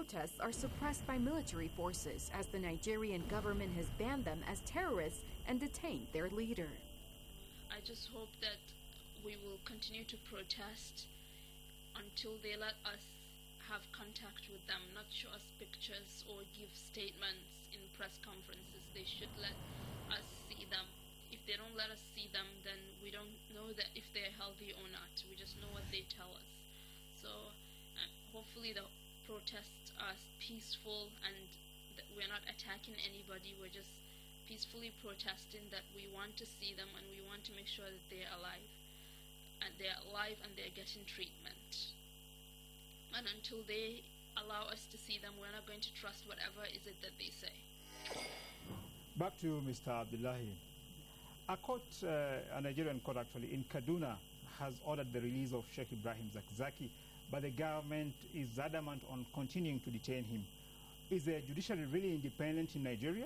protests are suppressed by military forces as the Nigerian government has banned them as terrorists and detained their leader. I just hope that we will continue to protest until they let us have contact with them, not show us pictures or give statements in press conferences. They should let us see them. If they don't let us see them, then we don't know that if they're healthy or not. We just know what they tell us. So hopefully the protests are peaceful and that we're not attacking anybody. We're just peacefully protesting that we want to see them and we want to make sure that they're alive. And they're getting treatment. And until they allow us to see them, we're not going to trust whatever is it that they say. Back to Mr. Abdullahi. A Nigerian court actually in Kaduna has ordered the release of Sheikh Ibrahim Zakzaki, but the government is adamant on continuing to detain him. Is the judiciary really independent in Nigeria?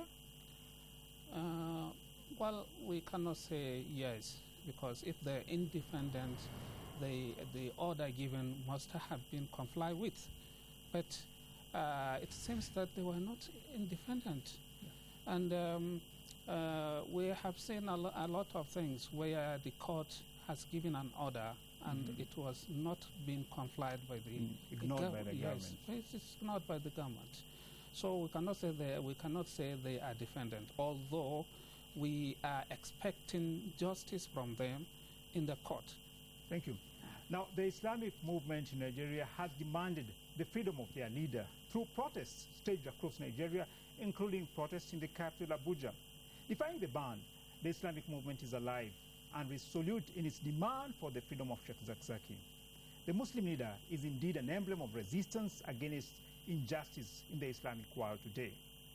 Well, we cannot say yes, because if they're independent, the order given must have been complied with. But it seems that they were not independent. Yeah. And we have seen a lot of things where the court has given an order and it was not being complied by ignored by the government. Yes, it's ignored by the government. So we cannot say they are defendant, although we are expecting justice from them in the court. Thank you. Now, the Islamic movement in Nigeria has demanded the freedom of their leader through protests staged across Nigeria, including protests in the capital, Abuja. Defying the ban, the Islamic movement is alive and resolute in its demand for the freedom of Sheikh Zakzaki. The Muslim leader is indeed an emblem of resistance against injustice in the Islamic world today.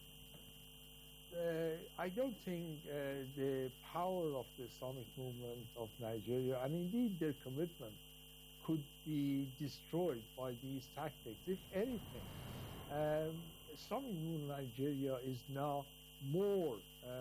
I don't think the power of the Islamic movement of Nigeria, and indeed their commitment, could be destroyed by these tactics. If anything, Islamic movement in Nigeria is now more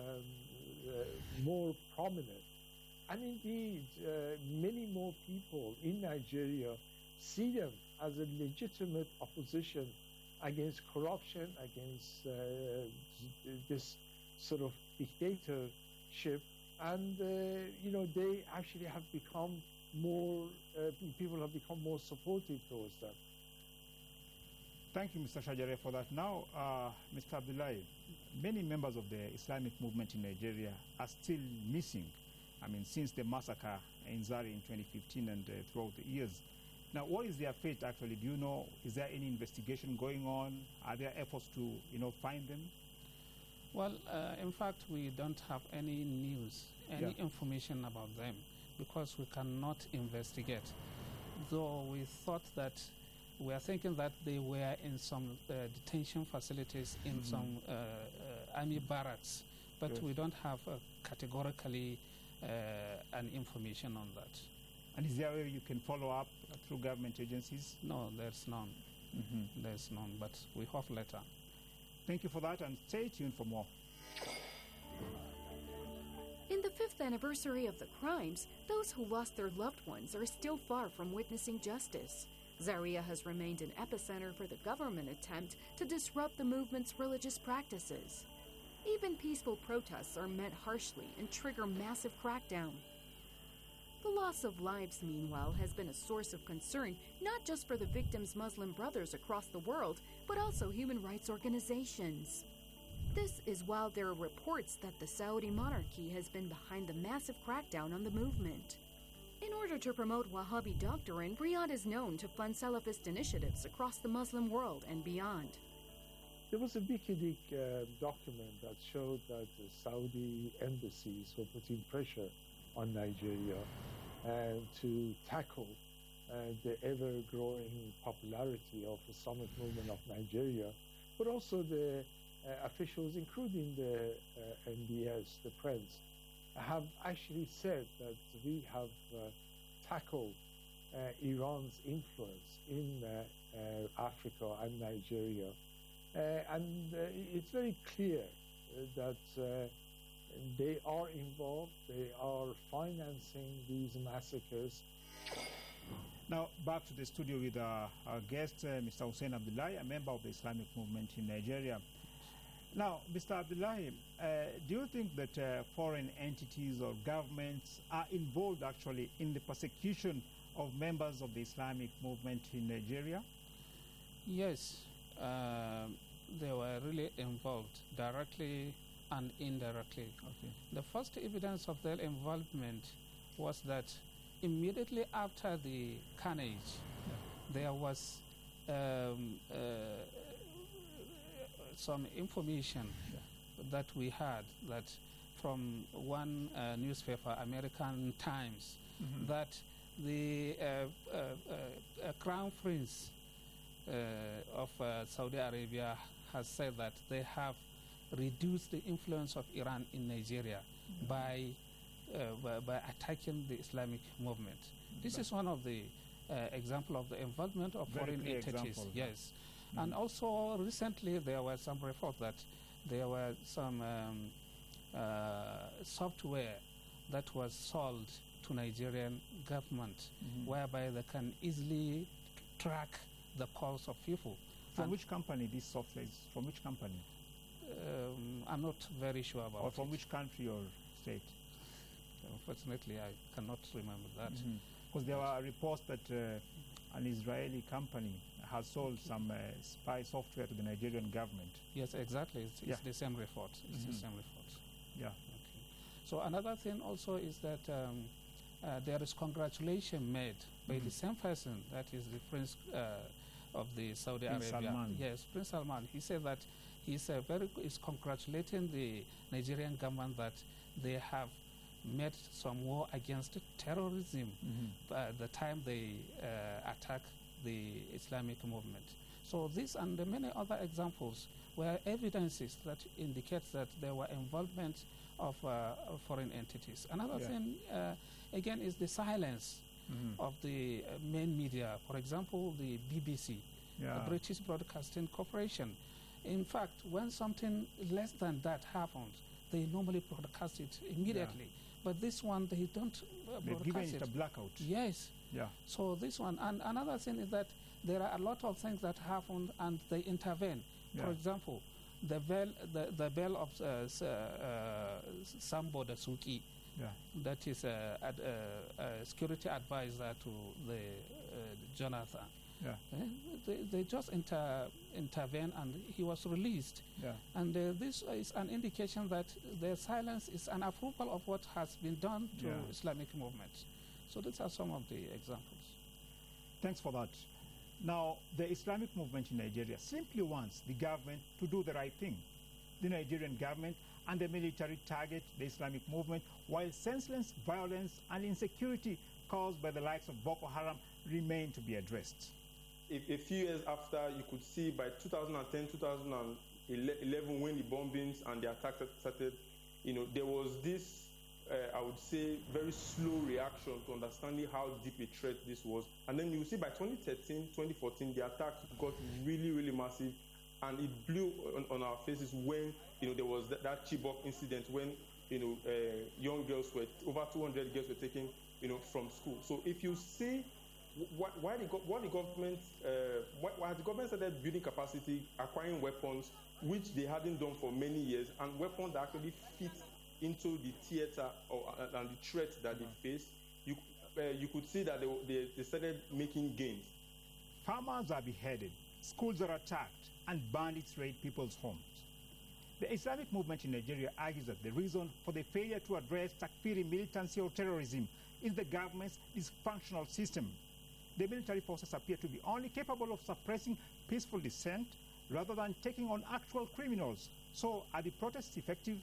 prominent. And indeed, many more people in Nigeria see them as a legitimate opposition against corruption, against this sort of dictatorship, and they actually have become more. People have become more supportive towards them. Thank you, Mr. Shajare, for that. Now, Mr. Abdullahi, many members of the Islamic movement in Nigeria are still missing. I mean, since the massacre in Zaria in 2015 and throughout the years. Now, what is their fate actually? Do you know? Is there any investigation going on? Are there efforts to, find them? Well, in fact, we don't have any news, any information about them, because we cannot investigate. Though we thought that, we are thinking that they were in some detention facilities in some army barracks, but we don't have categorically an information on that. And is there a way you can follow up through government agencies? No, there's none. There's none, but we hope later. Thank you for that, and stay tuned for more. In the 5th anniversary of the crimes, those who lost their loved ones are still far from witnessing justice. Zaria has remained an epicenter for the government attempt to disrupt the movement's religious practices. Even peaceful protests are met harshly and trigger massive crackdown. The loss of lives, meanwhile, has been a source of concern not just for the victims' Muslim brothers across the world, but also human rights organizations. This is while there are reports that the Saudi monarchy has been behind the massive crackdown on the movement. In order to promote Wahhabi doctrine, Riyadh is known to fund Salafist initiatives across the Muslim world and beyond. There was a WikiLeaks document that showed that the Saudi embassies were putting pressure on Nigeria to tackle the ever-growing popularity of the Islamic movement of Nigeria, but also the officials, including the MBS, the Prince, have actually said that we have tackled Iran's influence in Africa and Nigeria. And it's very clear that they are involved, they are financing these massacres. Now, back to the studio with our guest, Mr. Hussein Abdullahi, a member of the Islamic movement in Nigeria. Now, Mr. Abdullahi, do you think that foreign entities or governments are involved actually in the persecution of members of the Islamic movement in Nigeria? Yes, they were really involved directly and indirectly. Okay. The first evidence of their involvement was that immediately after the carnage, there was some information that we had that from one newspaper, American Times, that the Crown Prince of Saudi Arabia has said that they have reduced the influence of Iran in Nigeria by attacking the Islamic movement. This is one of the example of the involvement of foreign entities. Yes. And also recently there was some report that there were some software that was sold to Nigerian government whereby they can easily track the pulse of people. From which company this software is? From which company? I'm not very sure about it. Or from which country or state? Unfortunately, I cannot remember that. Because there were reports that an Israeli company has sold some spy software to the Nigerian government. Yes, exactly. It's the same report. It's the same report. Yeah. Okay. So another thing also is that there is congratulation made by the same person, that is the Prince of the Saudi Arabia. Salman. Yes, Prince Salman. He said that he's congratulating the Nigerian government that they have made some war against terrorism the time they attacked the Islamic movement. So this and the many other examples were evidences that indicates that there were involvement of foreign entities. Another thing, again, is the silence of the main media. For example, the BBC, the British Broadcasting Corporation. In fact, when something less than that happens, they normally broadcast it immediately. But this one, they don't They've broadcast given it a blackout. Yes. Yeah. So this one, and another thing is that there are a lot of things that happen and they intervene. Yeah. For example, the bell of Sambo Dasuki, that is a security advisor to the Jonathan. Yeah. They just intervene and he was released. Yeah. And this is an indication that their silence is an approval of what has been done to Islamic movements. So these are some of the examples. Thanks for that. Now, the Islamic movement in Nigeria simply wants the government to do the right thing. The Nigerian government and the military target the Islamic movement, while senseless violence and insecurity caused by the likes of Boko Haram remain to be addressed. A few years after, you could see by 2010, 2011, when the bombings and the attacks started, there was this, I would say, very slow reaction to understanding how deep a threat this was. And then you see by 2013, 2014, the attacks got really, really massive, and it blew on our faces when, there was that Chibok incident when, young girls over 200 girls were taken, from school. So if you see why the government started building capacity, acquiring weapons, which they hadn't done for many years, and weapons that actually fit into the theater and the threat that they face, you could see that they started making gains. Farmers are beheaded, schools are attacked, and bandits raid people's homes. The Islamic movement in Nigeria argues that the reason for the failure to address Takfiri militancy or terrorism is the government's dysfunctional system. The military forces appear to be only capable of suppressing peaceful dissent rather than taking on actual criminals. So, are the protests effective?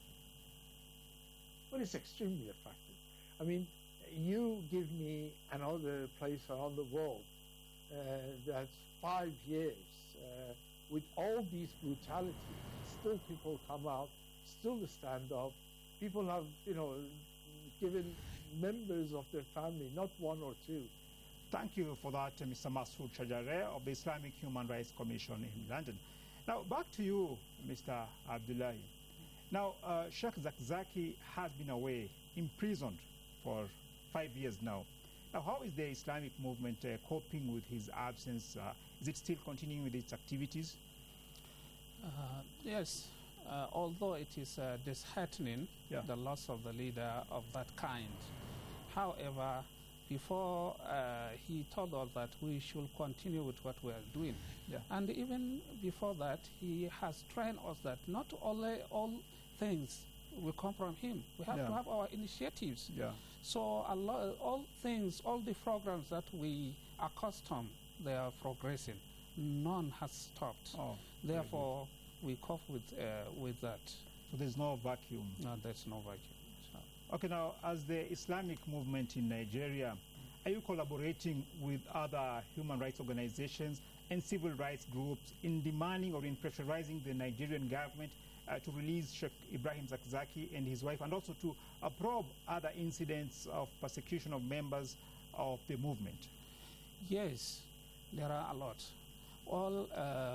Well, it's extremely effective. I mean, you give me another place around the world that's 5 years with all these brutalities, still people come out, still stand up. People have, given members of their family, not one or two. Thank you for that, Mr. Masood Shajare of the Islamic Human Rights Commission in London. Now, back to you, Mr. Abdullahi. Now, Sheikh Zakzaki has been away, imprisoned for 5 years now. Now, how is the Islamic movement coping with his absence? Is it still continuing with its activities? Yes, although it is disheartening, the loss of the leader of that kind. However, before he told us that we should continue with what we are doing. And even before that, he has trained us that not only all things will come from him. We have to have our initiatives. So all things, all the programs that we accustomed, they are progressing. None has stopped. Therefore, we cope with that. So there's no vacuum? No, there's no vacuum. Okay, now, as the Islamic movement in Nigeria, are you collaborating with other human rights organizations and civil rights groups in demanding or in pressurizing the Nigerian government to release Sheikh Ibrahim Zakzaki and his wife, and also to probe other incidents of persecution of members of the movement? Yes, there are a lot. All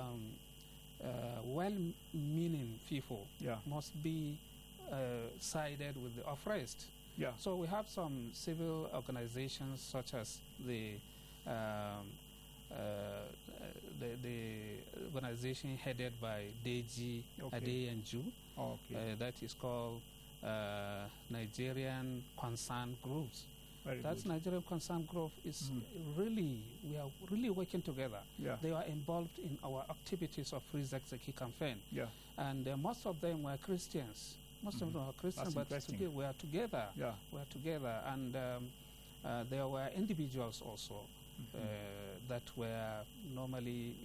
well-meaning people must be sided with the oppressed. So we have some civil organizations such as the organization headed by Deji Adeyanju. That is called Nigerian Concerned Groups. That's Nigerian Concerned Group is really, we are really working together. They are involved in our activities of Free Zakzaki campaign. And most of them were Christians. Most of them are Christians, but we are together. We are together, and there were individuals also that were normally,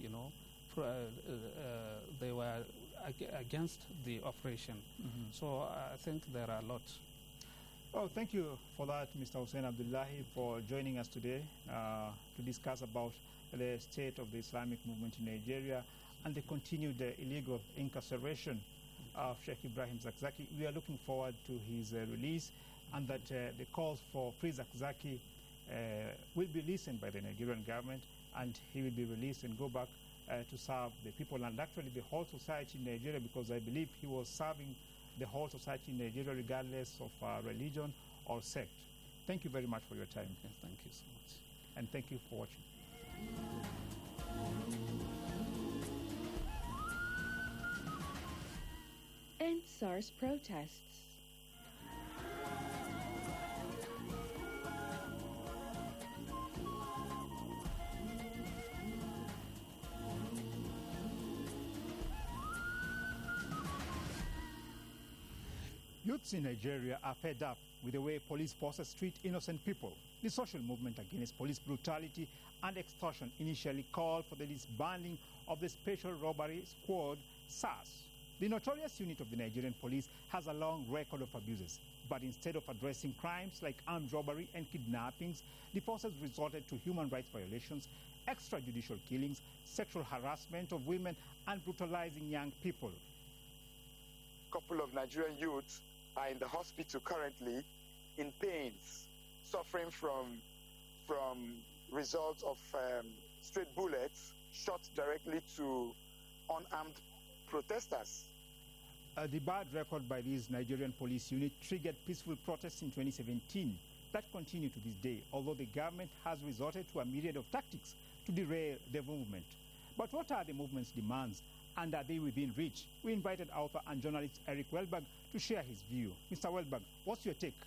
they were against the operation. So I think there are a lot. Oh, thank you for that, Mr. Hussein Abdullahi, for joining us today to discuss about the state of the Islamic movement in Nigeria and the continued illegal incarceration of Sheikh Ibrahim Zakzaki. We are looking forward to his release, and that the calls for Free Zakzaki will be listened by the Nigerian government, and he will be released and go back to serve the people and actually the whole society in Nigeria, because I believe he was serving the whole society in Nigeria regardless of religion or sect. Thank you very much for your time. Yes, thank you so much. And thank you for watching. End SARS protests. Youths in Nigeria are fed up with the way police forces treat innocent people. The social movement against police brutality and extortion initially called for the disbanding of the Special Robbery Squad, SARS. The notorious unit of the Nigerian police has a long record of abuses, but instead of addressing crimes like armed robbery and kidnappings, the forces resorted to human rights violations, extrajudicial killings, sexual harassment of women, and brutalizing young people. A couple of Nigerian youths are in the hospital currently in pains, suffering from results of straight bullets shot directly to unarmed protesters. The bad record by this Nigerian police unit triggered peaceful protests in 2017 that continue to this day, although the government has resorted to a myriad of tactics to derail the movement. But what are the movement's demands, and are they within reach? We invited author and journalist Eric Welberg to share his view. Mr. Welberg, what's your take?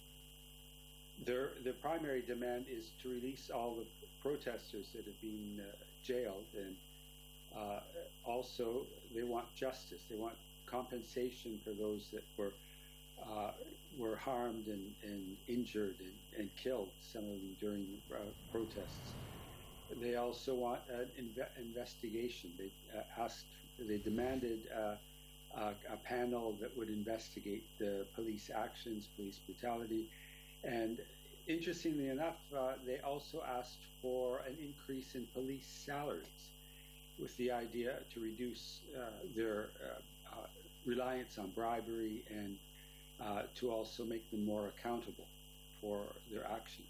The primary demand is to release all the protesters that have been jailed, and also they want justice. They want compensation for those that were harmed and injured and killed, some of them during protests. They also want an investigation. They demanded a panel that would investigate the police actions, police brutality, and interestingly enough, they also asked for an increase in police salaries, with the idea to reduce their reliance on bribery and to also make them more accountable for their actions.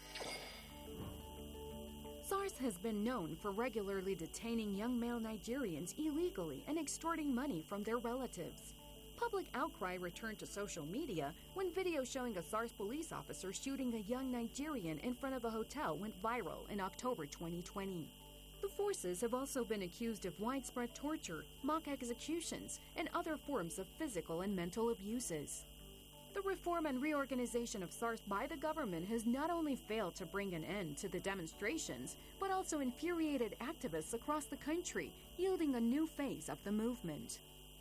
SARS has been known for regularly detaining young male Nigerians illegally and extorting money from their relatives. Public outcry returned to social media when video showing a SARS police officer shooting a young Nigerian in front of a hotel went viral in October 2020. The forces have also been accused of widespread torture, mock executions, and other forms of physical and mental abuses. The reform and reorganization of SARS by the government has not only failed to bring an end to the demonstrations, but also infuriated activists across the country, yielding a new phase of the movement.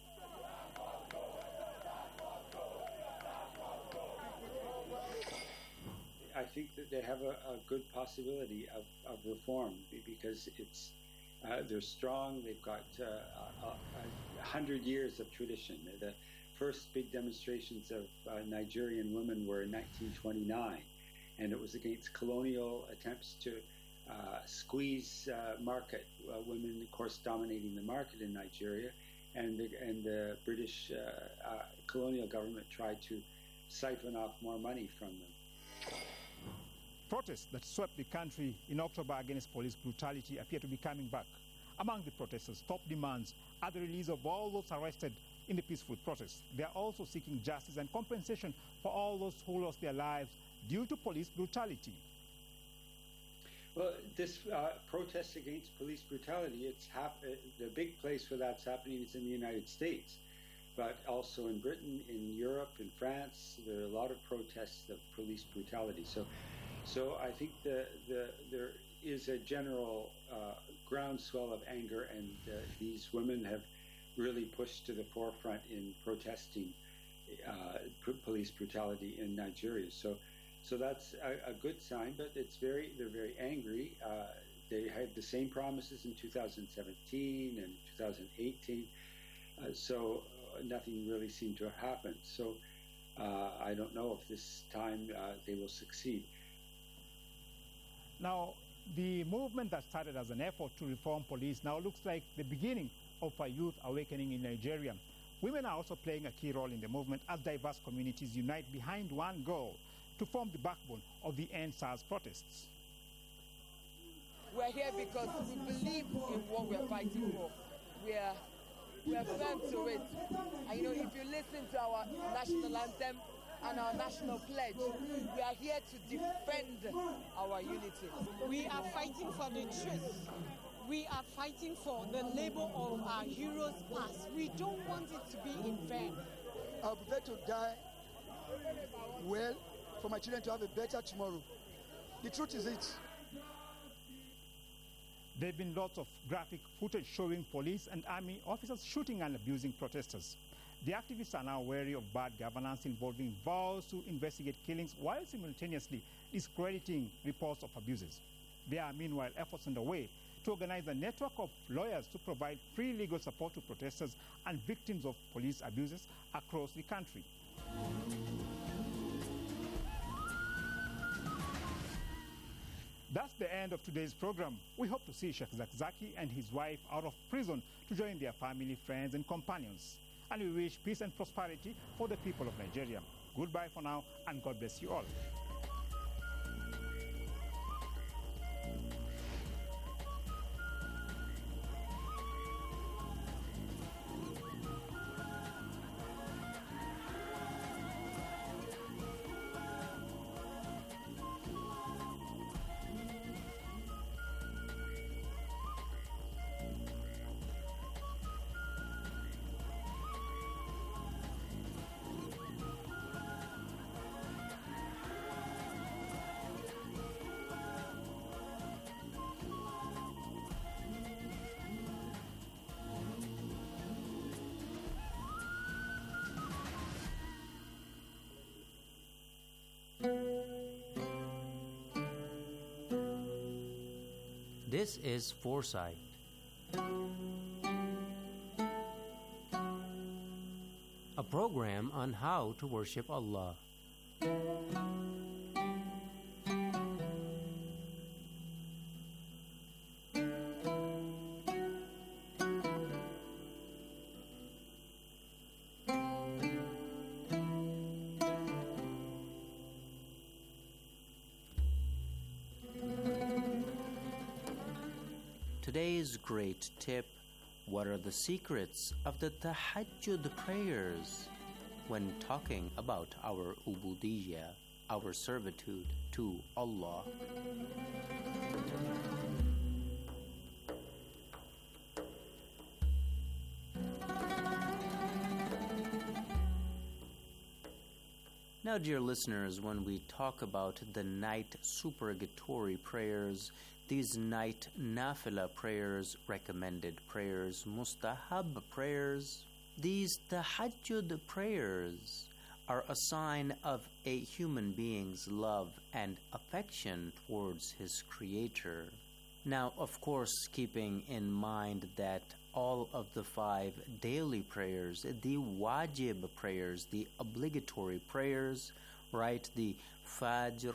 I think that they have a good possibility of reform because they're strong. They've got 100 years of tradition. The first big demonstrations of Nigerian women were in 1929, and it was against colonial attempts to squeeze market women, of course, dominating the market in Nigeria, and the British colonial government tried to siphon off more money from them. Protests that swept the country in October against police brutality appear to be coming back. Among the protesters' top demands are the release of all those arrested in the peaceful protests. They are also seeking justice and compensation for all those who lost their lives due to police brutality. Well, this protest against police brutality, the big place where that's happening is in the United States, but also in Britain, in Europe, in France. There are a lot of protests of police brutality. So I think there is a general groundswell of anger, and these women have really pushed to the forefront in protesting police brutality in Nigeria. So that's a good sign, but they're very angry. They had the same promises in 2017 and 2018, so nothing really seemed to have happened. So I don't know if this time they will succeed. Now, the movement that started as an effort to reform police now looks like the beginning of a youth awakening in Nigeria. Women are also playing a key role in the movement as diverse communities unite behind one goal: to form the backbone of the End SARS protests. We're here because we believe in what we're fighting for. We're firm to it. And if you listen to our national anthem and our national pledge, we are here to defend our unity. We are fighting for the truth. We are fighting for the labor of our heroes past. We don't want it to be in vain. I'm prepared to die well for my children to have a better tomorrow. The truth is it. There have been lots of graphic footage showing police and army officers shooting and abusing protesters. The activists are now wary of bad governance involving vows to investigate killings while simultaneously discrediting reports of abuses. There are meanwhile efforts underway to organize a network of lawyers to provide free legal support to protesters and victims of police abuses across the country. That's the end of today's program. We hope to see Sheikh Zakzaki and his wife out of prison to join their family, friends, and companions. And we wish peace and prosperity for the people of Nigeria. Goodbye for now, and God bless you all. This is Foresight. A program on how to worship Allah. Today's great tip: what are the secrets of the tahajjud prayers when talking about our ubudiyya, our servitude to Allah. Now, dear listeners, when we talk about the night supererogatory prayers, these night nafila prayers, recommended prayers, mustahab prayers, these tahajjud prayers are a sign of a human being's love and affection towards his Creator. Now, of course, keeping in mind that all of the 5 daily prayers, the wajib prayers, the obligatory prayers, right? The Fajr,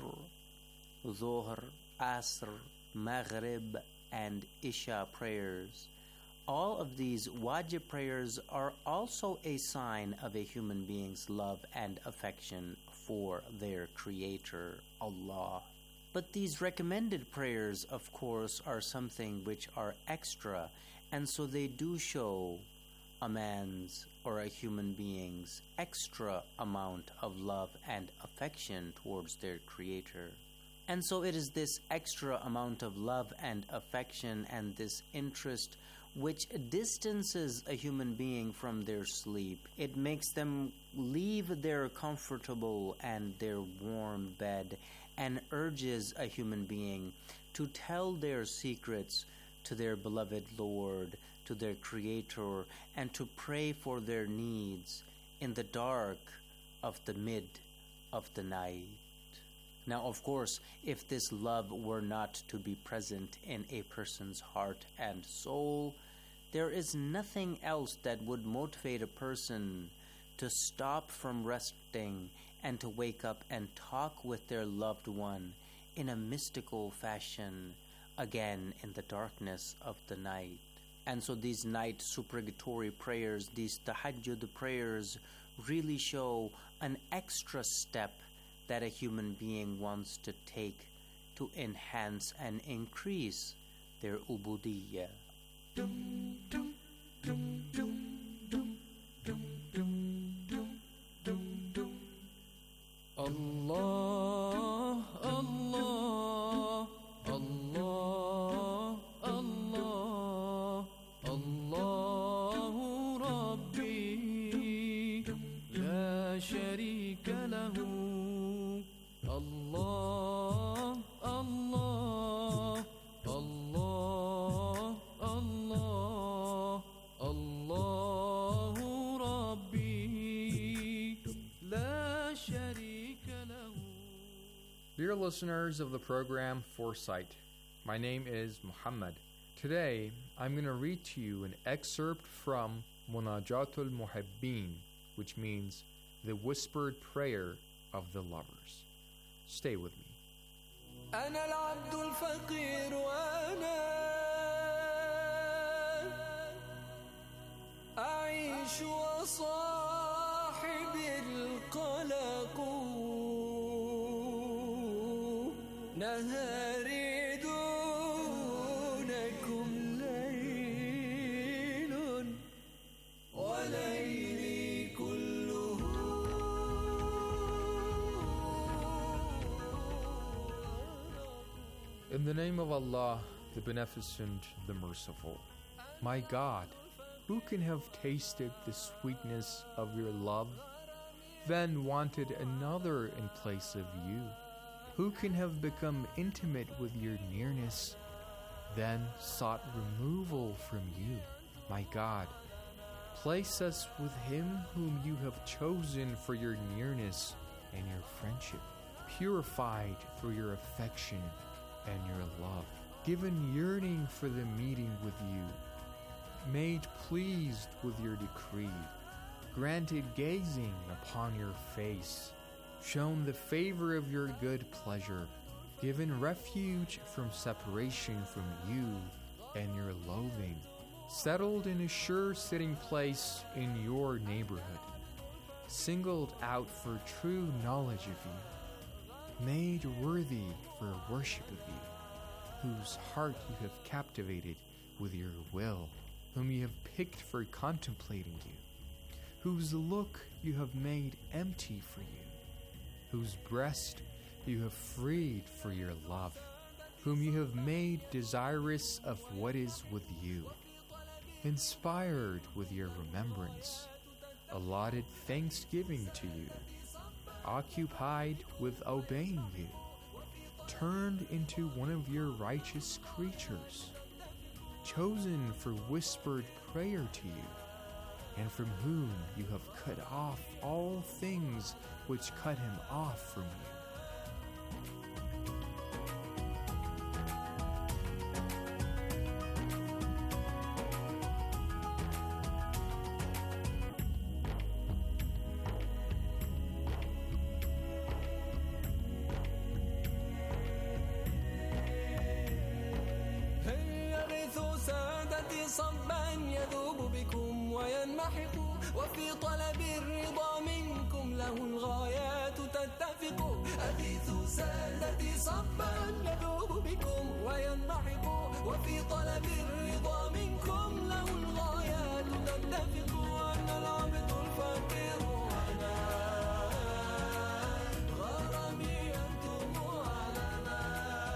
Dhuhr, Asr, Maghrib, and Isha prayers. All of these wajib prayers are also a sign of a human being's love and affection for their Creator, Allah. But these recommended prayers, of course, are something which are extra, and so they do show a man's or a human being's extra amount of love and affection towards their Creator. And so it is this extra amount of love and affection and this interest which distances a human being from their sleep. It makes them leave their comfortable and their warm bed and urges a human being to tell their secrets to their beloved Lord, to their Creator, and to pray for their needs in the dark of the mid of the night. Now, of course, if this love were not to be present in a person's heart and soul, there is nothing else that would motivate a person to stop from resting and to wake up and talk with their loved one in a mystical fashion, again in the darkness of the night. And so these night supererogatory prayers, these tahajjud prayers, really show an extra step that a human being wants to take to enhance and increase their ubudiyya. Allah, Allah, Allah, Allah, Allahu Rabbi, la sharika lahu. Allah, Allah, Allah, Allah, Allahu Rabbi, la sharika lahu. Dear listeners of the program Foresight, my name is Muhammad. Today, I'm going to read to you an excerpt from Munajatul Muhibbin, which means the whispered prayer of the lovers. Stay with me. أنا العبد الفقير وأنا أعيش وصاحبي القلق نهاري دونكم ليل وليلي كله. In the name of Allah, the Beneficent, the Merciful. My God, who can have tasted the sweetness of your love, then wanted another in place of you? Who can have become intimate with your nearness, then sought removal from you? My God, place us with him whom you have chosen for your nearness and your friendship, purified through your affection and your love, given yearning for the meeting with you, made pleased with your decree, granted gazing upon your face, shown the favor of your good pleasure, given refuge from separation from you and your loathing, settled in a sure sitting place in your neighborhood, singled out for true knowledge of you, made worthy for worship of you, whose heart you have captivated with your will, whom you have picked for contemplating you, whose look you have made empty for you, whose breast you have freed for your love, whom you have made desirous of what is with you, inspired with your remembrance, allotted thanksgiving to you, occupied with obeying you, turned into one of your righteous creatures, chosen for whispered prayer to you, and from whom you have cut off all things which cut him off from you. صبا يذوب بكم وينمحق وفي طلب الرضا منكم له الغايات تتفق أغيث سادتي صبا يذوب بكم وينمحق وفي طلب الرضا منكم له الغايات تتفق وأن العبد الفقير أنا غرامي أنتم علنا.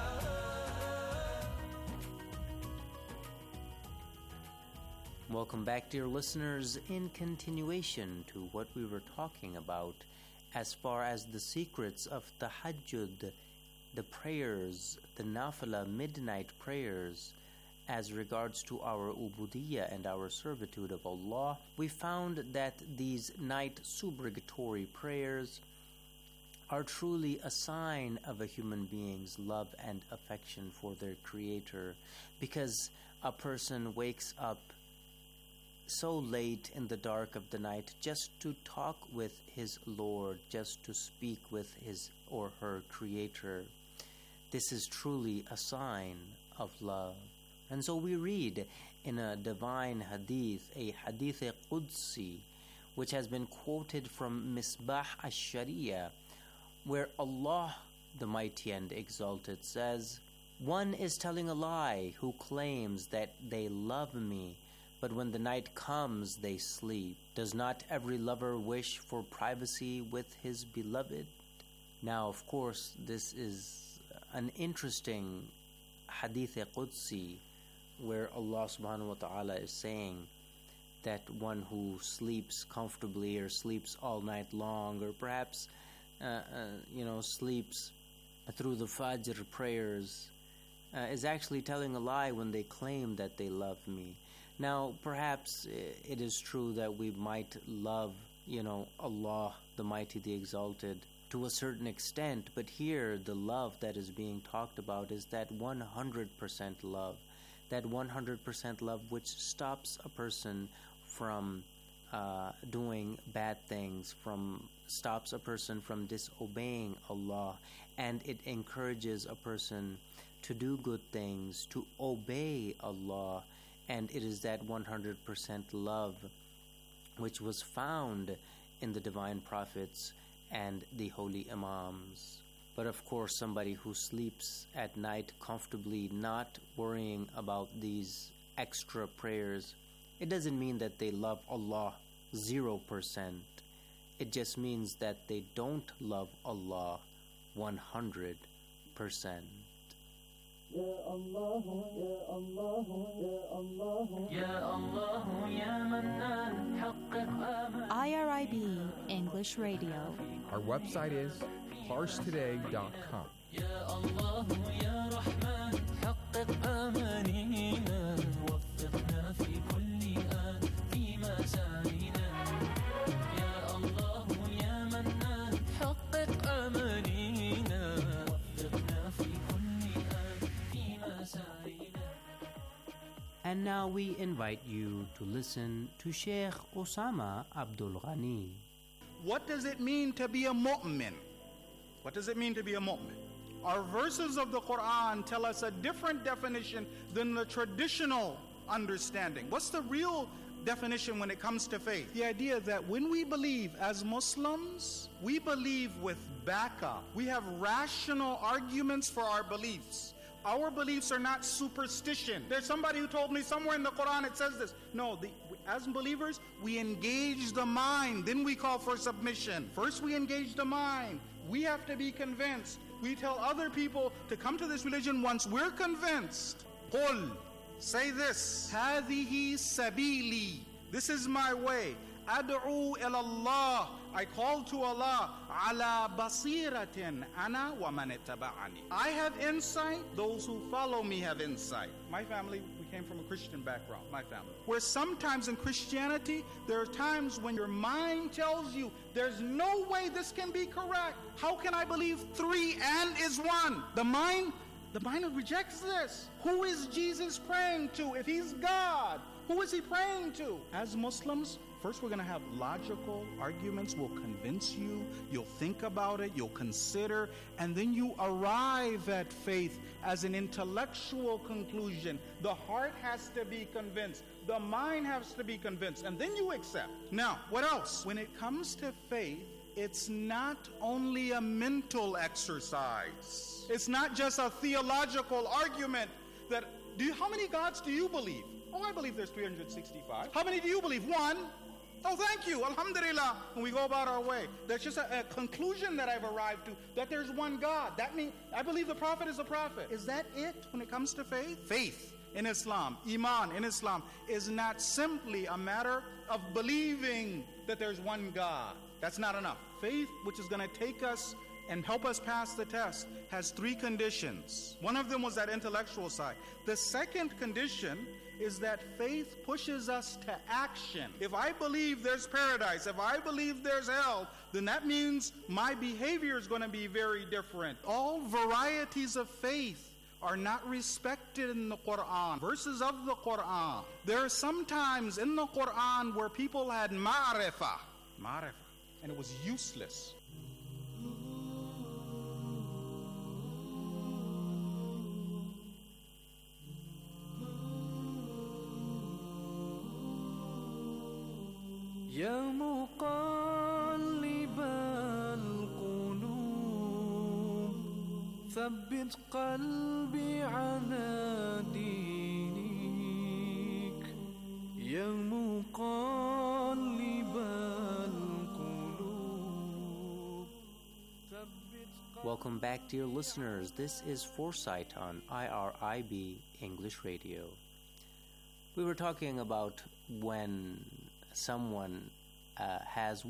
Welcome back, dear listeners, in continuation to what we were talking about as far as the secrets of tahajjud, the prayers, the nafila midnight prayers, as regards to our ubudiyya and our servitude of Allah. We found that these night subrogatory prayers are truly a sign of a human being's love and affection for their Creator, because a person wakes up so late in the dark of the night just to talk with his Lord, just to speak with his or her Creator. This is truly a sign of love. And so we read in a divine hadith, a hadith Qudsi, which has been quoted from Misbah al-Sharia, where Allah, the Mighty and Exalted, says, "One is telling a lie who claims that they love me, but when the night comes, they sleep. Does not every lover wish for privacy with his beloved?" Now, of course, this is an interesting hadith Qudsi, where Allah subhanahu wa ta'ala is saying that one who sleeps comfortably or sleeps all night long, or perhaps sleeps through the Fajr prayers, is actually telling a lie when they claim that they love me. Now, perhaps it is true that we might love, Allah, the Mighty, the Exalted, to a certain extent, but here the love that is being talked about is that 100% love, that 100% love which stops a person from doing bad things, stops a person from disobeying Allah, and it encourages a person to do good things, to obey Allah. And it is that 100% love which was found in the divine prophets and the holy imams. But of course, somebody who sleeps at night comfortably, not worrying about these extra prayers, it doesn't mean that they love Allah 0%. It just means that they don't love Allah 100%. يا الله يا الله يا الله يا الله يا منان حقق آمال. IRIB English Radio. Our website is parstoday.com. يا الله يا رحمن حقق آمالنا وفقنا في كل آن في مساعينا. يا الله يا منان حقق آمالنا وفقنا في كل آن في مساعينا. And now we invite you to listen to Sheikh Osama Abdul Ghani. What does it mean to be a mu'min? What does it mean to be a mu'min? Our verses of the Quran tell us a different definition than the traditional understanding. What's the real definition when it comes to faith? The idea that when we believe as Muslims, we believe with backup. We have rational arguments for our beliefs. Our beliefs are not superstition. There's somebody who told me somewhere in the Quran it says this. No, as believers, we engage the mind, then we call for submission. First we engage the mind. We have to be convinced. We tell other people to come to this religion once we're convinced. Qul, say this. هذه سبيلي. This is my way. أدعو إلى الله. I call to Allah. على بصيرة أنا ومن اتبعني. I have insight. Those who follow me have insight. My family, we came from a Christian background. My family. Where sometimes in Christianity, there are times when your mind tells you there's no way this can be correct. How can I believe 3 and is 1? The mind rejects this. Who is Jesus praying to? If he's God, who is he praying to? As Muslims, first we're going to have logical arguments. We'll convince you. You'll think about it. You'll consider. And then you arrive at faith as an intellectual conclusion. The heart has to be convinced. The mind has to be convinced. And then you accept. Now, what else? When it comes to faith, it's not only a mental exercise. It's not just a theological argument that, how many gods do you believe? Oh, I believe there's 365. How many do you believe? 1. Oh, thank you. Alhamdulillah. And we go about our way. That's just a conclusion that I've arrived to, that there's one God. That means I believe the prophet is a prophet. Is that it when it comes to faith? Faith in Islam, Iman in Islam, is not simply a matter of believing that there's one God. That's not enough. Faith, which is going to take us and help us pass the test, has 3 conditions. One of them was that intellectual side. The second condition is that faith pushes us to action. If I believe there's paradise, if I believe there's hell, then that means my behavior is going to be very different. All varieties of faith are not respected in the Quran. Verses of the Quran. There are some times in the Quran where people had ma'rifah, and it was useless. يا مقلب القلوب ثبت قلبي على دينك يا مقلب القلوب. Welcome back, dear listeners. This is Foresight on IRIB English Radio. We were talking about when someone has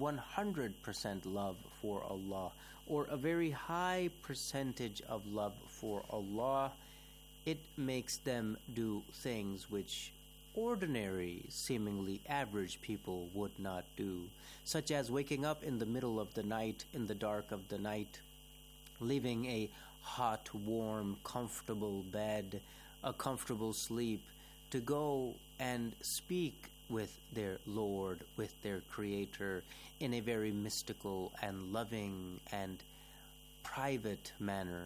100% love for Allah, or a very high percentage of love for Allah, it makes them do things which ordinary, seemingly average people would not do, such as waking up in the middle of the night, in the dark of the night, leaving a hot, warm, comfortable bed, a comfortable sleep, to go and speak with their Lord, with their Creator, in a very mystical and loving and private manner.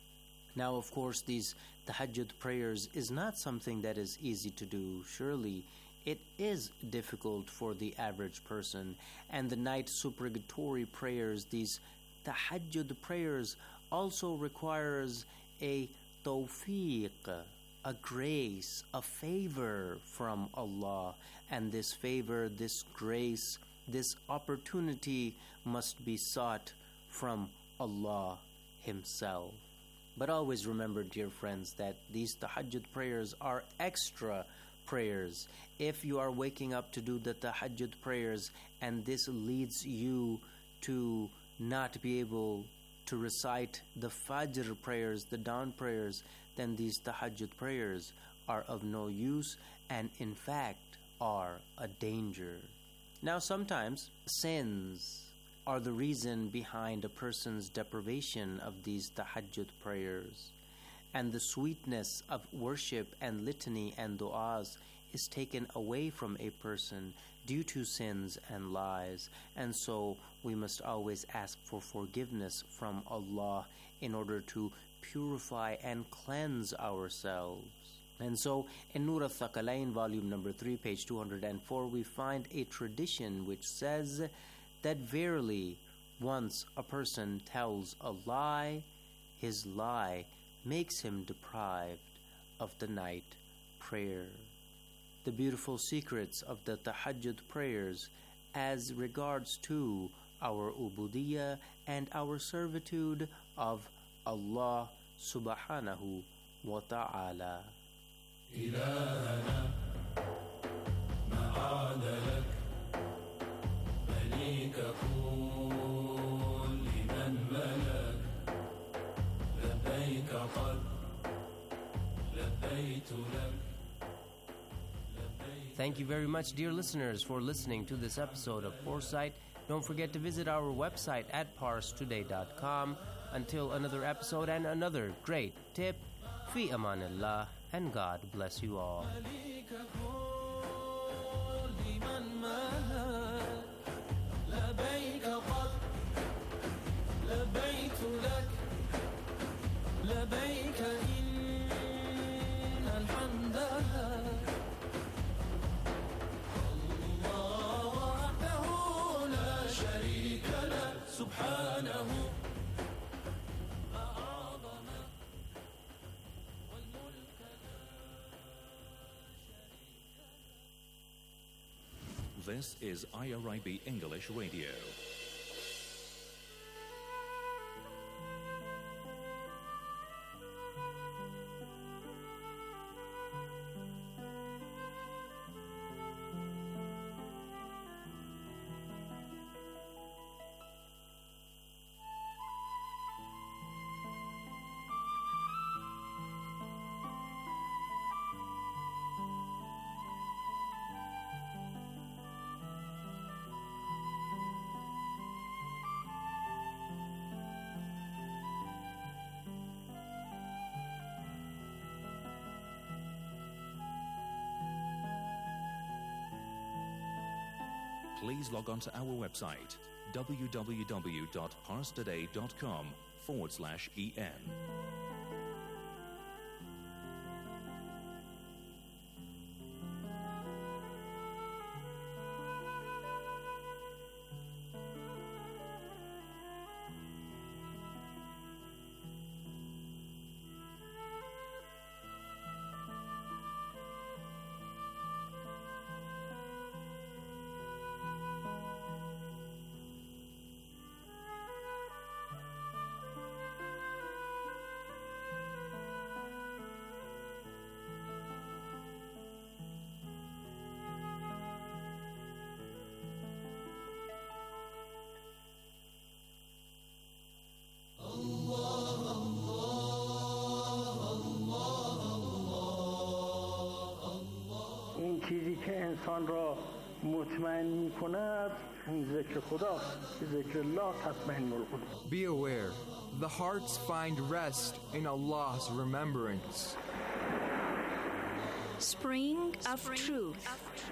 Now, of course, these tahajjud prayers is not something that is easy to do. Surely it is difficult for the average person. And the night supplicatory prayers, these tahajjud prayers, also requires a tawfiq, a grace, a favor from Allah. And this favor, this grace, this opportunity must be sought from Allah Himself. But always remember, dear friends, that these tahajjud prayers are extra prayers. If you are waking up to do the tahajjud prayers and this leads you to not be able to recite the fajr prayers, the dawn prayers, then these tahajjud prayers are of no use and in fact are a danger. Now sometimes sins are the reason behind a person's deprivation of these tahajjud prayers, and the sweetness of worship and litany and du'as is taken away from a person due to sins and lies. And so we must always ask for forgiveness from Allah in order to purify and cleanse ourselves. And so in Nur al-Thaqalain, volume number 3, page 204, we find a tradition which says that verily once a person tells a lie, his lie makes him deprived of the night prayer. The beautiful secrets of the tahajjud prayers as regards to our ubudiyya and our servitude of Allah subhanahu wa ta'ala. إلهنا ما عاد لك مليك كل من ملك لبيك قد لبيت لك. Thank you very much, dear listeners, for listening to this episode of Foresight. Don't forget to visit our website at parstoday.com. Until another episode and another great tip, fi amanillah, and God bless you all. This is IRIB English Radio. Please log on to our website, www.parstoday.com/en. چیزی که انسان را مطمئن می کند ذکر خداست. ذکر الله تطمئن القلوب. Be aware, the hearts find rest in Allah's remembrance. Spring of Truth.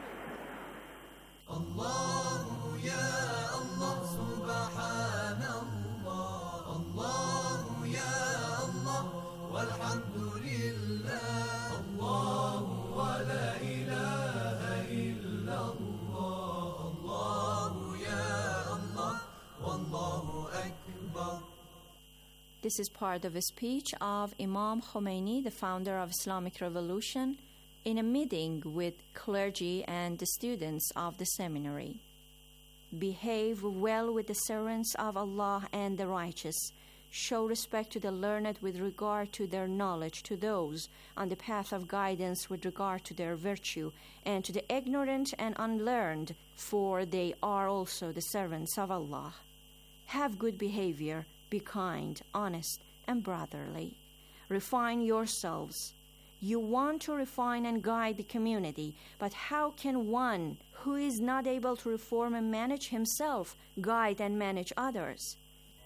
الله يا الله سبحان الله الله يا الله والحمد لله الله ولا إله إلا الله الله يا الله والله أكبر. This is part of a speech of Imam Khomeini, the founder of Islamic Revolution, in a meeting with clergy and the students of the seminary. Behave well with the servants of Allah and the righteous. Show respect to the learned with regard to their knowledge, to those on the path of guidance with regard to their virtue, and to the ignorant and unlearned, for they are also the servants of Allah. Have good behavior, be kind, honest, and brotherly. Refine yourselves. You want to refine and guide the community, but how can one who is not able to reform and manage himself guide and manage others?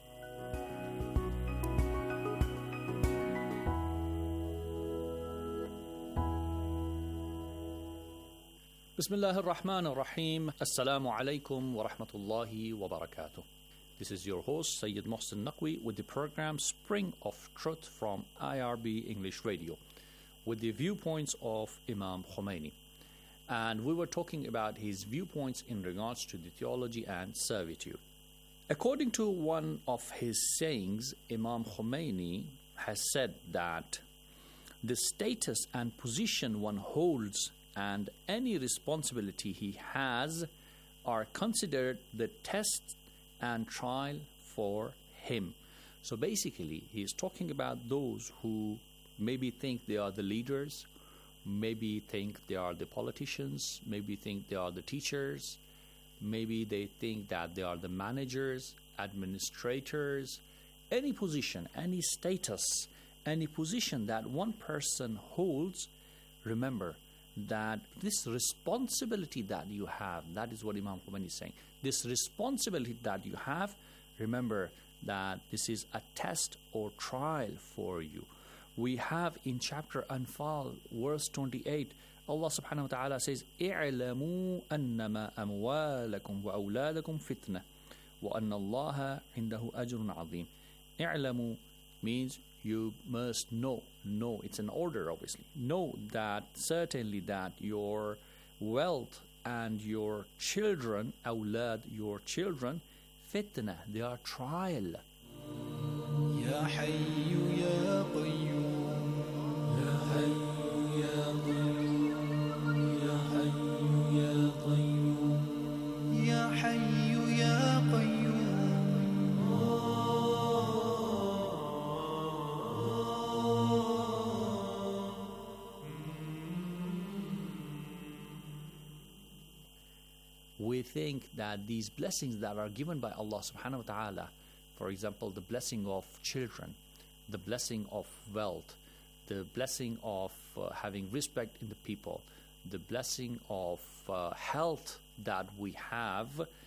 Bismillah ar-Rahman ar-Rahim. Assalamu alaikum wa rahmatullahi wa barakatuh. This is your host, Sayyid Mohsen Naqvi, with the program Spring of Truth from IRB English Radio, with the viewpoints of Imam Khomeini. And we were talking about his viewpoints in regards to the theology and servitude. According to one of his sayings, Imam Khomeini has said that the status and position one holds and any responsibility he has are considered the test and trial for him. So basically, he is talking about those who maybe think they are the leaders, maybe think they are the politicians, maybe think they are the teachers, maybe they think that they are the managers, administrators, any position, any status, any position that one person holds. Remember that this responsibility that you have, that is what Imam Khomeini is saying, this responsibility that you have, remember that this is a test or trial for you. We have in chapter Anfal, verse 28, Allah subhanahu wa ta'ala says, اعلموا أنما أموالكم وأولادكم فتنة وأن الله عنده أجر عظيم. اعلموا means you must know. Know, it's an order obviously. Know that certainly that your wealth and your children, أولاد, your children, fitna, they are trial. يا حي يا قيوم يا حي يا قيوم يا حي يا قيوم يا حي يا قيوم. We think that these blessings that are given by Allah subhanahu wa ta'ala, for example, the blessing of children, the blessing of wealth, the blessing of having respect in the people, the blessing of health that we have,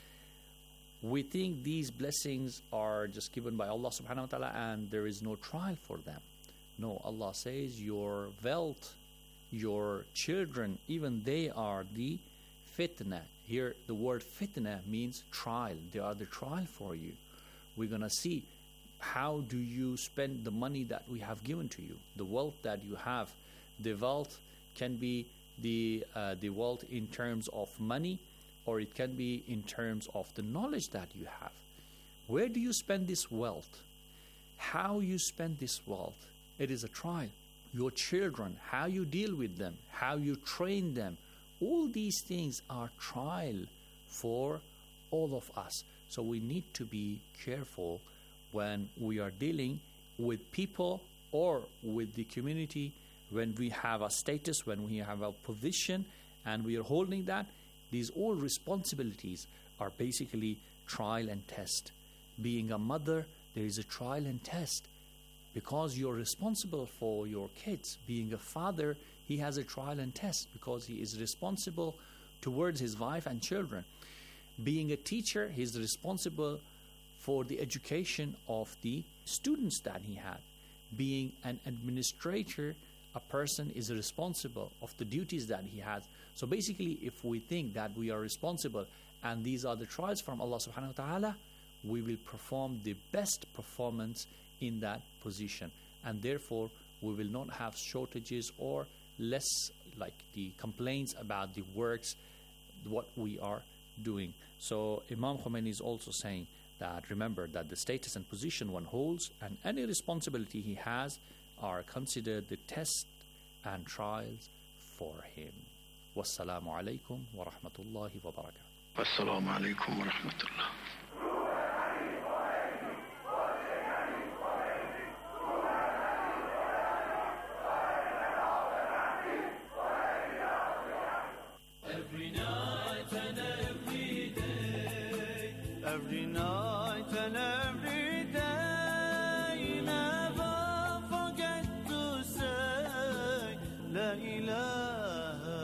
we think these blessings are just given by Allah subhanahu wa ta'ala and there is no trial for them. No, Allah says your wealth, your children, even they are the fitna. Here the word fitna means trial. They are the trial for you. We're going to see how do you spend the money that we have given to you, the wealth that you have. The wealth can be the wealth in terms of money, or it can be in terms of the knowledge that you have. Where do you spend this wealth? How you spend this wealth? It is a trial. Your children, how you deal with them, how you train them, all these things are trial for all of us. So we need to be careful when we are dealing with people or with the community, when we have a status, when we have a position, and we are holding that. These all responsibilities are basically trial and test. Being a mother, there is a trial and test because you're responsible for your kids. Being a father, he has a trial and test because he is responsible towards his wife and children. Being a teacher, he's responsible for the education of the students that he had. Being an administrator, a person is responsible of the duties that he has. So basically, if we think that we are responsible and these are the trials from Allah subhanahu wa ta'ala, we will perform the best performance in that position. And therefore, we will not have shortages or less like the complaints about the works, what we are doing. So Imam Khomeini is also saying that remember that the status and position one holds and any responsibility he has are considered the test and trials for him. Wassalamu alaikum wa rahmatullahi wa barakatuh. Wassalamu alaikum wa rahmatullah. Every night and every day, never forget to say La ilaha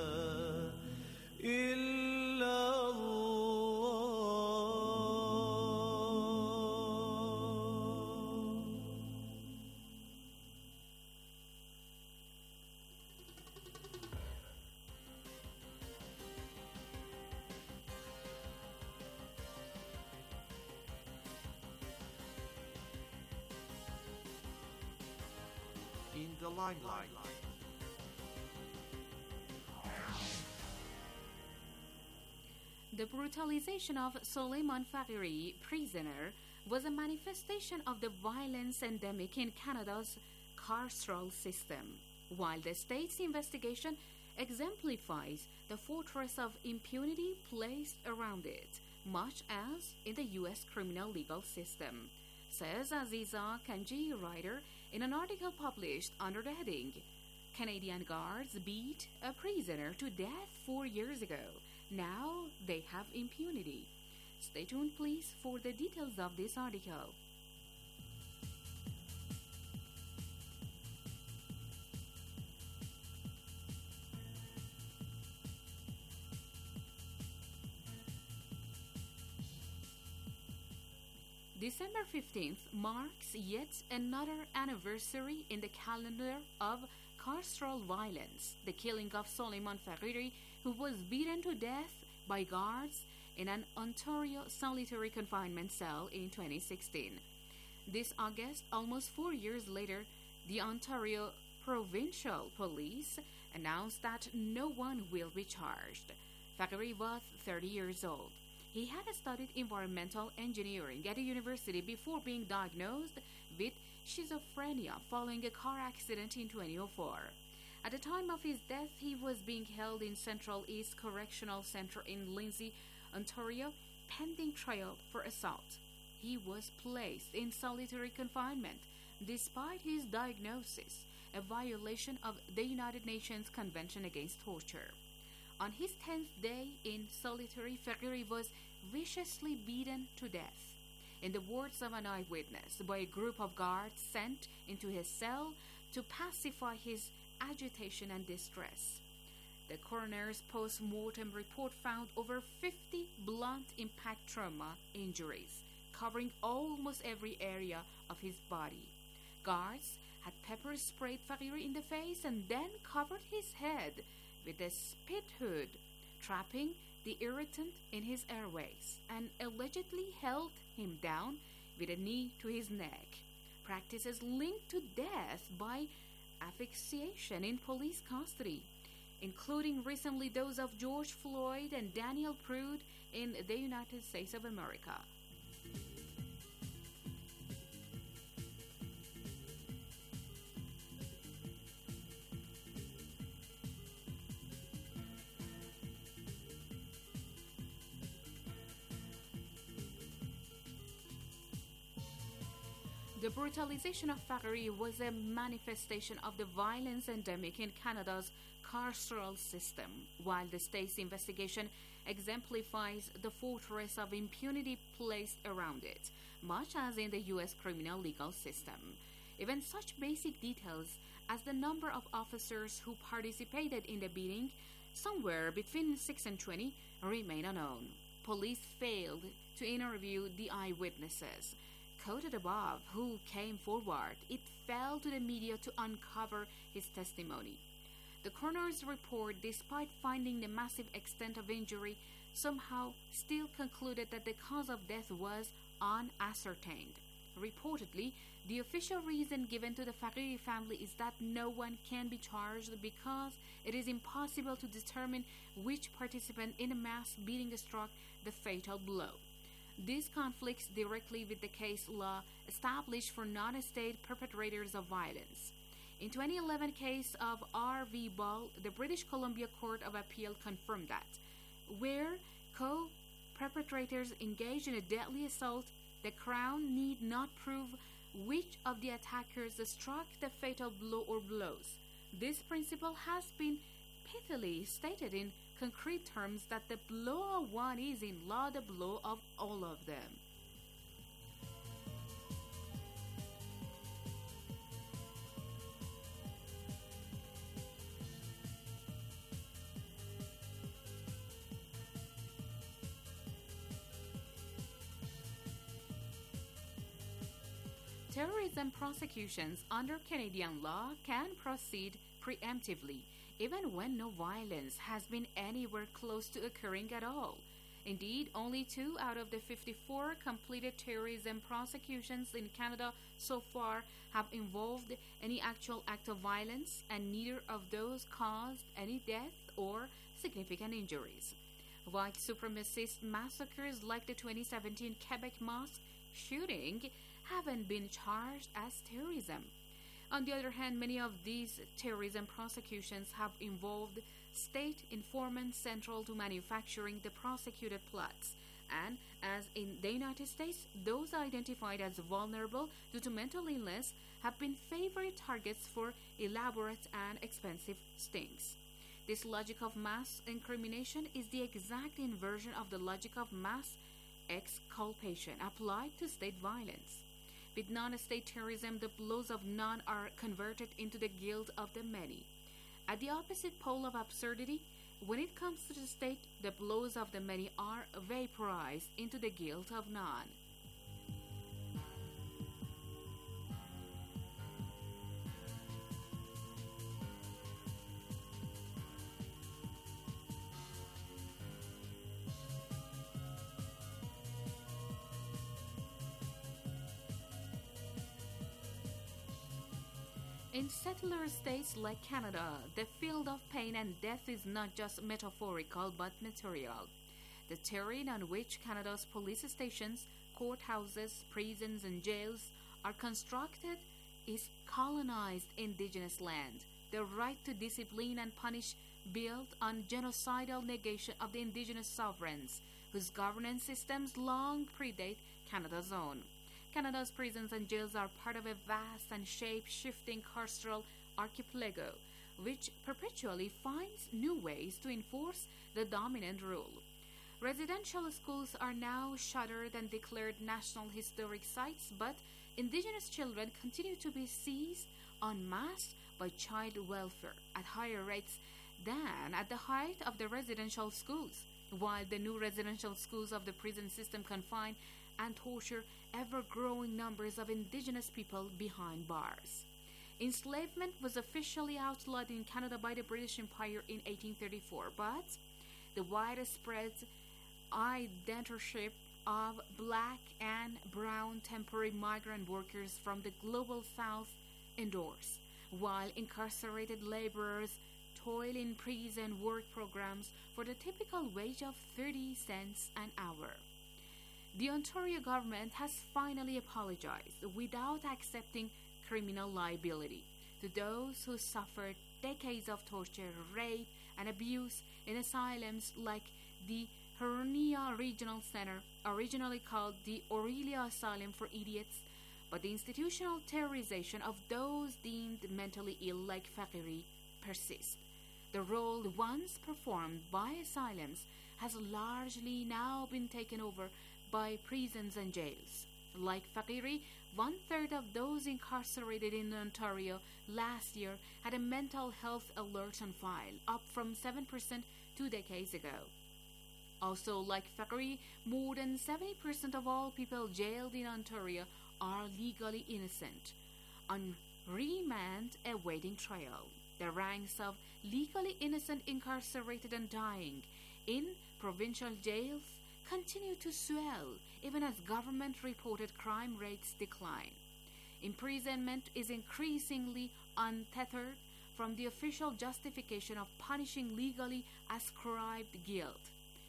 illallah. In the limelight. The brutalization of Suleiman Faghri, prisoner, was a manifestation of the violence endemic in Canada's carceral system, while the state's investigation exemplifies the fortress of impunity placed around it, much as in the U.S. criminal legal system, says Aziza Kanji, writer, in an article published under the heading, Canadian Guards Beat a Prisoner to Death 4 years ago. Now they have impunity. Stay tuned, please, for the details of this article. December 15th marks yet another anniversary in the calendar of carceral violence, the killing of Soleiman Faghiri, who was beaten to death by guards in an Ontario solitary confinement cell in 2016. This August, almost 4 years later, the Ontario Provincial Police announced that no one will be charged. Faghiri was 30 years old. He had studied environmental engineering at a university before being diagnosed with schizophrenia following a car accident in 2004. At the time of his death, he was being held in Central East Correctional Centre in Lindsay, Ontario, pending trial for assault. He was placed in solitary confinement despite his diagnosis, a violation of the United Nations Convention Against Torture. On his 10th day in solitary, Faghiri was viciously beaten to death, in the words of an eyewitness, by a group of guards sent into his cell to pacify his agitation and distress. The coroner's post-mortem report found over 50 blunt impact trauma injuries, covering almost every area of his body. Guards had pepper sprayed Faghiri in the face and then covered his head with a spit hood, trapping the irritant in his airways, and allegedly held him down with a knee to his neck. Practices linked to death by asphyxiation in police custody, including recently those of George Floyd and Daniel Prude in the United States of America. The brutalization of Faghiri was a manifestation of the violence endemic in Canada's carceral system, while the state's investigation exemplifies the fortress of impunity placed around it, much as in the U.S. criminal legal system. Even such basic details as the number of officers who participated in the beating, somewhere between 6 and 20, remain unknown. Police failed to interview the eyewitnesses quoted above who came forward. It fell to the media to uncover his testimony. The coroner's report, despite finding the massive extent of injury, somehow still concluded that the cause of death was unascertained. Reportedly, the official reason given to the Faghiri family is that no one can be charged because it is impossible to determine which participant in a mass beating struck the fatal blow. This conflicts directly with the case law established for non-state perpetrators of violence. In 2011 case of R.V. Ball, the British Columbia Court of Appeal confirmed that where co-perpetrators engage in a deadly assault, the Crown need not prove which of the attackers struck the fatal blow or blows. This principle has been pithily stated in concrete terms that the blow of one is in law the blow of all of them. Terrorism prosecutions under Canadian law can proceed preemptively, even when no violence has been anywhere close to occurring at all. Indeed, only 2 out of the 54 completed terrorism prosecutions in Canada so far have involved any actual act of violence, and neither of those caused any death or significant injuries. White supremacist massacres like the 2017 Quebec mosque shooting haven't been charged as terrorism. On the other hand, many of these terrorism prosecutions have involved state informants central to manufacturing the prosecuted plots, and as in the United States, those identified as vulnerable due to mental illness have been favorite targets for elaborate and expensive stings. This logic of mass incrimination is the exact inversion of the logic of mass exculpation applied to state violence. With non-state terrorism, the blows of none are converted into the guilt of the many. At the opposite pole of absurdity, when it comes to the state, the blows of the many are vaporized into the guilt of none. In settler states like Canada, the field of pain and death is not just metaphorical but material. The terrain on which Canada's police stations, courthouses, prisons, and jails are constructed is colonized indigenous land. The right to discipline and punish built on genocidal negation of the indigenous sovereigns, whose governance systems long predate Canada's own. Canada's prisons and jails are part of a vast and shape-shifting carceral archipelago, which perpetually finds new ways to enforce the dominant rule. Residential schools are now shuttered and declared National Historic Sites, but indigenous children continue to be seized en masse by child welfare at higher rates than at the height of the residential schools, while the new residential schools of the prison system confine and torture ever-growing numbers of indigenous people behind bars. Enslavement was officially outlawed in Canada by the British Empire in 1834, but the widespread identity of black and brown temporary migrant workers from the global south endures, while incarcerated laborers toil in prison work programs for the typical wage of 30 cents an hour. The Ontario government has finally apologized without accepting criminal liability to those who suffered decades of torture, rape, and abuse in asylums like the Huronia Regional Center, originally called the Aurelia Asylum for Idiots, but the institutional terrorization of those deemed mentally ill like Fakiri persists. The role once performed by asylums has largely now been taken over by prisons and jails. Like Fakiri, 1/3 of those incarcerated in Ontario last year had a mental health alert on file, up from 7% 2 decades ago. Also, like Fakiri, more than 70% of all people jailed in Ontario are legally innocent, on remand awaiting trial. The ranks of legally innocent incarcerated and dying in provincial jails continue to swell even as government-reported crime rates decline. Imprisonment is increasingly untethered from the official justification of punishing legally ascribed guilt.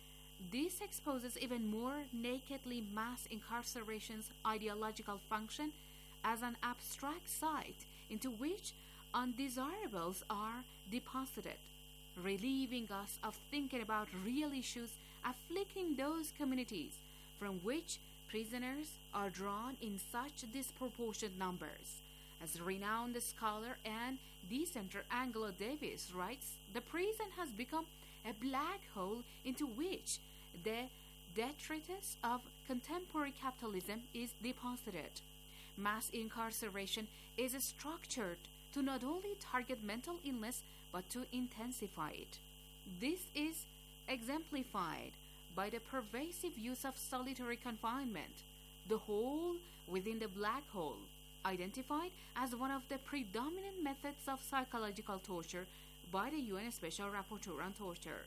This exposes even more nakedly mass incarceration's ideological function as an abstract site into which undesirables are deposited, relieving us of thinking about real issues afflicting those communities from which prisoners are drawn in such disproportionate numbers. As renowned scholar and dissenter Angela Davis writes, the prison has become a black hole into which the detritus of contemporary capitalism is deposited. Mass incarceration is structured to not only target mental illness but to intensify it. This is exemplified by the pervasive use of solitary confinement, the hole within the black hole, identified as one of the predominant methods of psychological torture by the UN Special Rapporteur on Torture.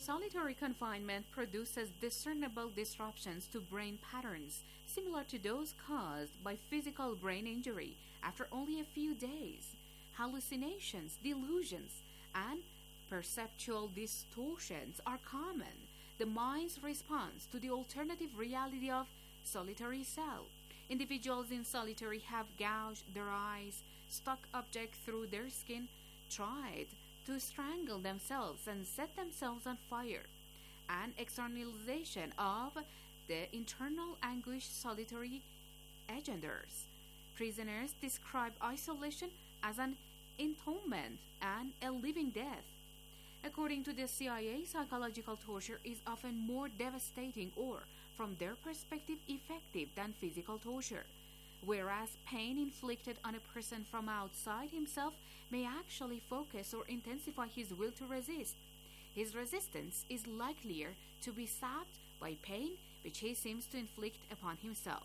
Solitary confinement produces discernible disruptions to brain patterns similar to those caused by physical brain injury after only a few days. Hallucinations, delusions, and perceptual distortions are common. The mind's response to the alternative reality of solitary cell. Individuals in solitary have gouged their eyes, stuck objects through their skin, tried to strangle themselves and set themselves on fire. An externalization of the internal anguish solitary engenders. Prisoners describe isolation as an entombment and a living death. According to the CIA, psychological torture is often more devastating or, from their perspective, effective than physical torture, whereas pain inflicted on a person from outside himself may actually focus or intensify his will to resist. His resistance is likelier to be sapped by pain which he seems to inflict upon himself.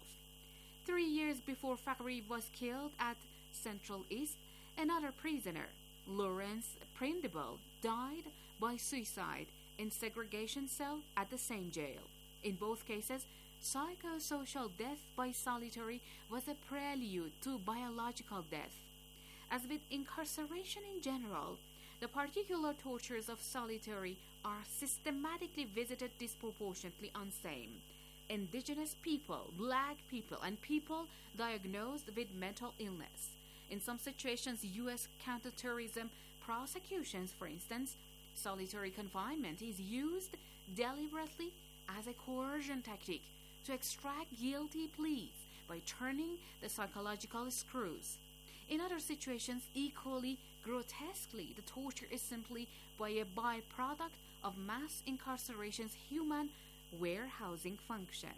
3 years before Fakhri was killed at Central East, another prisoner, Lawrence Prindable, died by suicide in segregation cell at the same jail. In both cases, psychosocial death by solitary was a prelude to biological death. As with incarceration in general, the particular tortures of solitary are systematically visited disproportionately on same. Indigenous people, black people, and people diagnosed with mental illness. In some situations, U.S. counterterrorism prosecutions, for instance, solitary confinement is used deliberately as a coercion tactic to extract guilty pleas by turning the psychological screws. In other situations, equally grotesquely, the torture is simply by a byproduct of mass incarceration's human warehousing function.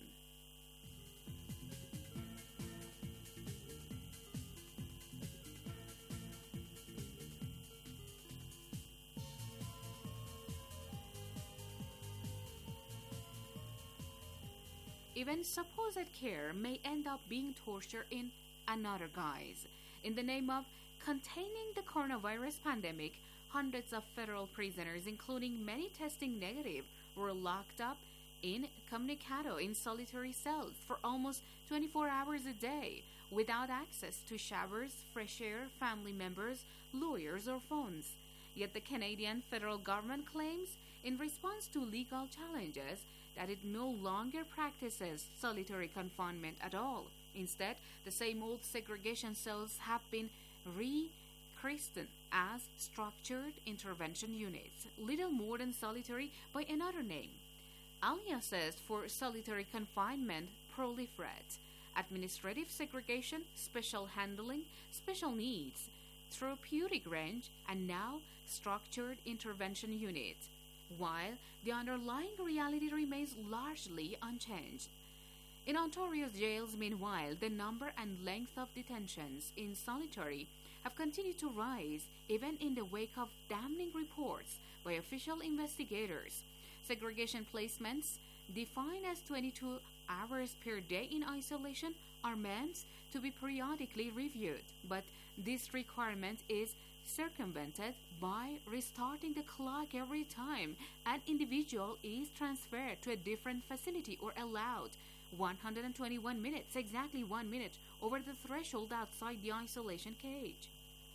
Even supposed care may end up being torture in another guise. In the name of containing the coronavirus pandemic, hundreds of federal prisoners, including many testing negative, were locked up incommunicado in solitary cells for almost 24 hours a day, without access to showers, fresh air, family members, lawyers, or phones. Yet the Canadian federal government claims, in response to legal challenges, that it no longer practices solitary confinement at all. Instead, the same old segregation cells have been rechristened as structured intervention units, little more than solitary by another name. Aliases for solitary confinement proliferate: administrative segregation, special handling, special needs, therapeutic range, and now structured intervention units, while the underlying reality remains largely unchanged. In Ontario's jails, meanwhile, the number and length of detentions in solitary have continued to rise, even in the wake of damning reports by official investigators. Segregation placements, defined as 22 hours per day in isolation, are meant to be periodically reviewed, but this requirement is circumvented by restarting the clock every time an individual is transferred to a different facility or allowed 121 minutes, exactly 1 minute, over the threshold outside the isolation cage.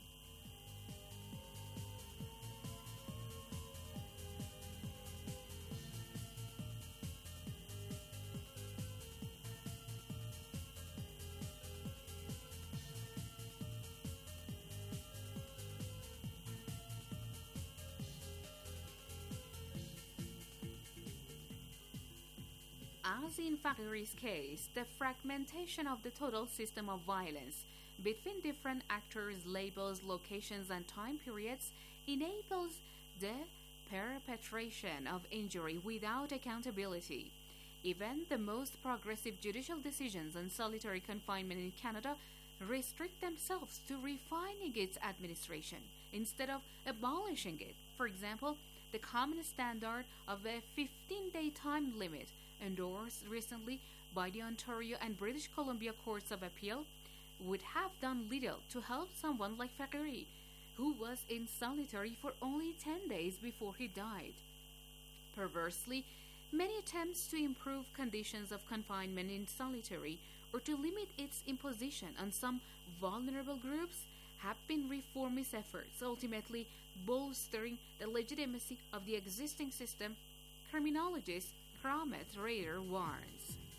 As in Fakhri's case, the fragmentation of the total system of violence between different actors, labels, locations, and time periods enables the perpetration of injury without accountability. Even the most progressive judicial decisions on solitary confinement in Canada restrict themselves to refining its administration instead of abolishing it. For example, the common standard of a 15-day time limit endorsed recently by the Ontario and British Columbia Courts of Appeal would have done little to help someone like Fakhri, who was in solitary for only 10 days before he died. Perversely, many attempts to improve conditions of confinement in solitary or to limit its imposition on some vulnerable groups have been reformist efforts, ultimately bolstering the legitimacy of the existing system, criminologist Kramet Rader warns.